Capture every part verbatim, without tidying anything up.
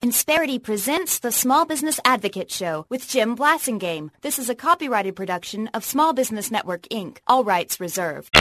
Insperity presents the Small Business Advocate Show with Jim Blasingame. This is a copyrighted production of Small Business Network, Incorporated. All rights reserved.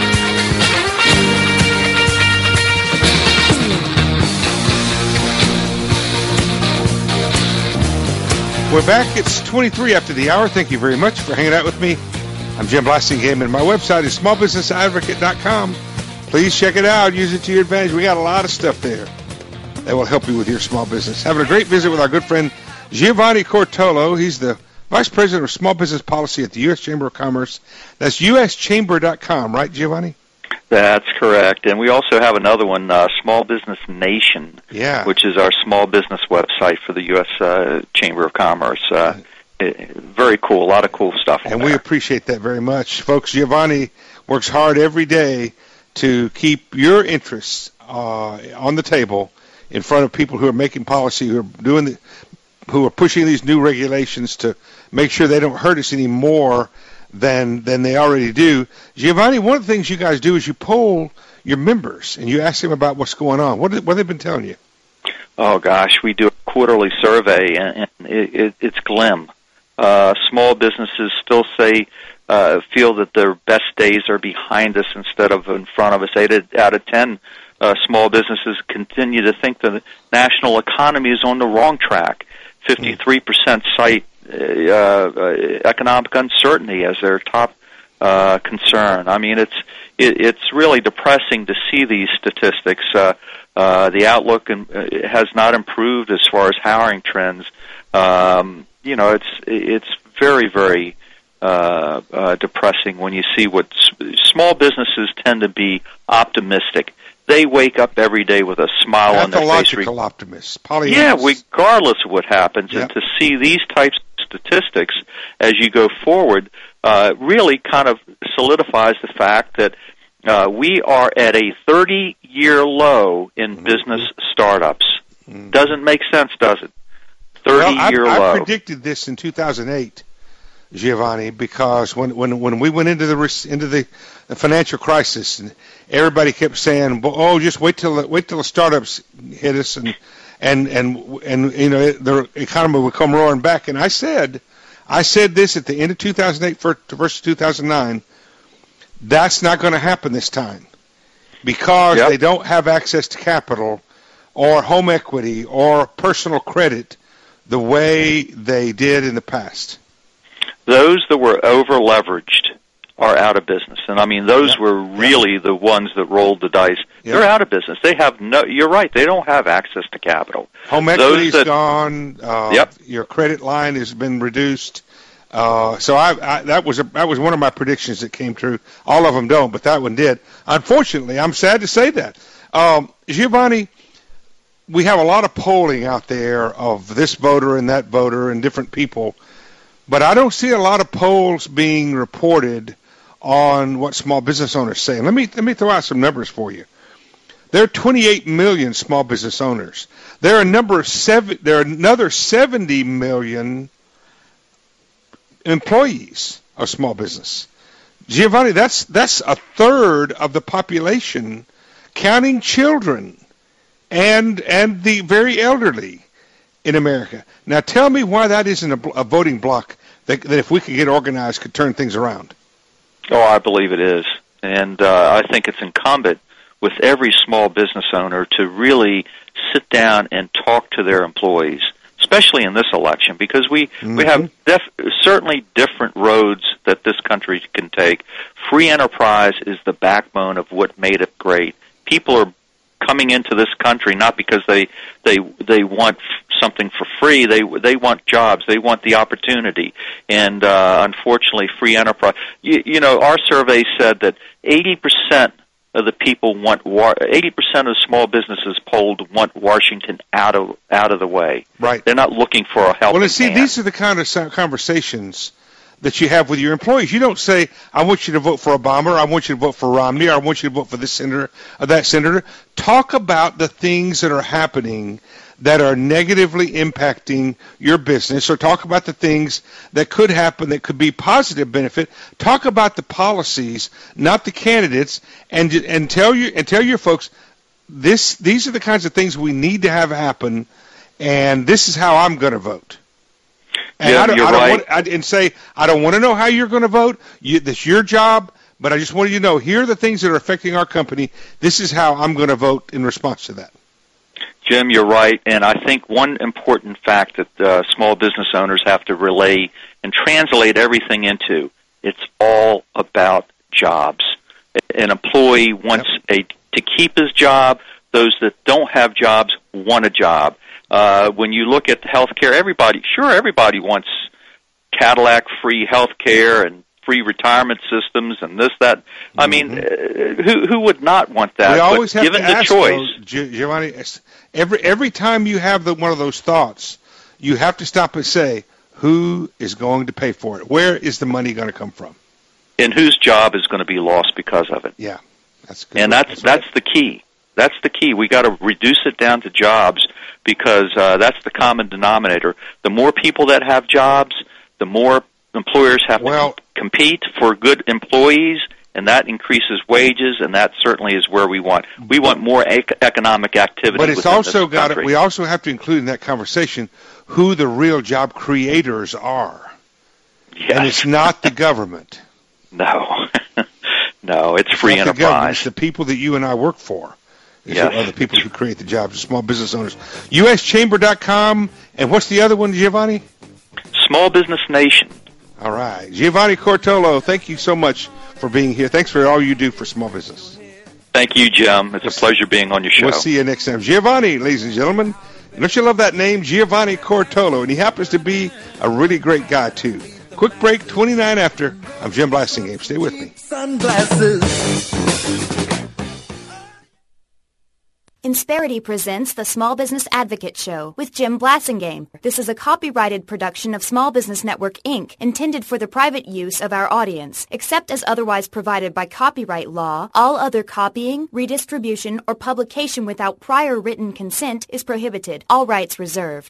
We're back. It's twenty-three after the hour. Thank you very much for hanging out with me. I'm Jim Blasingame, and my website is small business advocate dot com. Please check it out. Use it to your advantage. We got a lot of stuff there that will help you with your small business. Having a great visit with our good friend Giovanni Cortolo. He's the Vice President of Small Business Policy at the U S Chamber of Commerce. That's U S chamber dot com, right, Giovanni? That's correct. And we also have another one, uh, Small Business Nation, yeah. which is our small business website for the U S Uh, Chamber of Commerce. Uh, it, very cool. A lot of cool stuff on And there. we appreciate that very much. Folks, Giovanni works hard every day to keep your interests uh, on the table in front of people who are making policy, who are doing the, who are pushing these new regulations to make sure they don't hurt us any more than than they already do. Giovanni, one of the things you guys do is you poll your members and you ask them about what's going on. What, what have they been telling you? Oh, gosh, we do a quarterly survey, and, and it, it, it's glim. Uh, small businesses still say, uh, feel that their best days are behind us instead of in front of us. Eight out of ten Uh, small businesses continue to think that the national economy is on the wrong track. fifty-three percent cite uh, uh, economic uncertainty as their top uh, concern. I mean, it's it, it's really depressing to see these statistics. Uh, uh, the outlook in, uh, has not improved as far as hiring trends. Um, you know, it's it's very very uh, uh, depressing when you see what s- small businesses tend to be optimistic. They wake up every day with a smile on their face. Pathological optimists. Pollyannas. Yeah, regardless of what happens. Yep. And to see these types of statistics as you go forward uh, really kind of solidifies the fact that uh, we are at a thirty-year low in mm-hmm. business startups. Mm-hmm. Doesn't make sense, does it? thirty-year well, I, low. I predicted this in two thousand eight, Giovanni, because when when when we went into the into the financial crisis, and everybody kept saying, "Oh, just wait till wait till the startups hit us, and and and and you know the economy will come roaring back." And I said, I said this at the end of two thousand eight versus two thousand nine. That's not going to happen this time because yep. they don't have access to capital or home equity or personal credit the way they did in the past. Those that were over-leveraged are out of business. And, I mean, those yep. were really yep. the ones that rolled the dice. Yep. They're out of business. They have no – you're right. They don't have access to capital. Home equity's that, gone. Uh, yep. Your credit line has been reduced. Uh, so I, I, that was a, that was one of my predictions that came true. All of them don't, but that one did. Unfortunately, I'm sad to say that. Um, Giovanni, we have a lot of polling out there of this voter and that voter and different people, but I don't see a lot of polls being reported on what small business owners say. Let me let me throw out some numbers for you. There are twenty-eight million small business owners. There are a number of seven. There are another seventy million employees of small business. Giovanni, that's that's a third of the population, counting children and and the very elderly in America. Now, tell me why that isn't a, a voting bloc that, that, if we could get organized, could turn things around. Oh, I believe it is. And uh, I think it's incumbent with every small business owner to really sit down and talk to their employees, especially in this election, because we, mm-hmm. we have def- certainly different roads that this country can take. Free enterprise is the backbone of what made it great. People are coming into this country not because they they they want something for free. They they want jobs. They want the opportunity. And uh, unfortunately, free enterprise. You, you know, our survey said that eighty percent of the people want eighty percent of small businesses polled want Washington out of out of the way. Right. They're not looking for a helping Well, see, hand. these are the kind of conversations that you have with your employees. You don't say, I want you to vote for Obama, or I want you to vote for Romney, or I want you to vote for this senator or that senator. Talk about the things that are happening that are negatively impacting your business, or talk about the things that could happen that could be positive benefit. Talk about the policies, not the candidates, and and tell you and tell your folks this these are the kinds of things we need to have happen. and this is how I'm going to vote. And yeah, I don't, you're I don't right. want, I, and say, I don't want to know how you're going to vote. You, that's your job, but I just want you to know, here are the things that are affecting our company. This is how I'm going to vote in response to that. Jim, you're right, and I think one important fact that uh, small business owners have to relay and translate everything into, it's all about jobs. An employee wants a to keep his job. Those that don't have jobs want a job. Uh, when you look at healthcare, everybody, sure, everybody wants Cadillac-free healthcare and free retirement systems and this, that. I Mm-hmm. mean, uh, who who would not want that? We always but have given to the ask, choice, though, Gi- Giovanni, every, every time you have the, one of those thoughts, you have to stop and say, who is going to pay for it? Where is the money going to come from? and whose job is going to be lost because of it. Yeah, that's good. And that's that's, that's right. the key. That's the key. We got to reduce it down to jobs because uh, that's the common denominator. The more people that have jobs, the more employers have well, to compete for good employees, and that increases wages, and that certainly is where we want. We want more ec- economic activity. But it's within also this got country. it. We also have to include in that conversation who the real job creators are, Yes. and it's not the government. No, no, it's, It's free not the government. enterprise. It's the people that you and I work for. It's Yes. are the people who create the jobs, the small business owners. U S chamber dot com, and what's the other one, Giovanni? Small Business Nation. All right. Giovanni Cortolo, thank you so much for being here. Thanks for all you do for small business. Thank you, Jim. It's a pleasure being on your show. We'll see you next time. Giovanni, ladies and gentlemen. And don't you love that name, Giovanni Cortolo? And he happens to be a really great guy, too. Quick break, twenty-nine after. I'm Jim Blasingame. Stay with me. Sunglasses. Insperity presents the Small Business Advocate Show with Jim Blasingame. This is a copyrighted production of Small Business Network, Incorporated, intended for the private use of our audience. Except as otherwise provided by copyright law, all other copying, redistribution, or publication without prior written consent is prohibited. All rights reserved.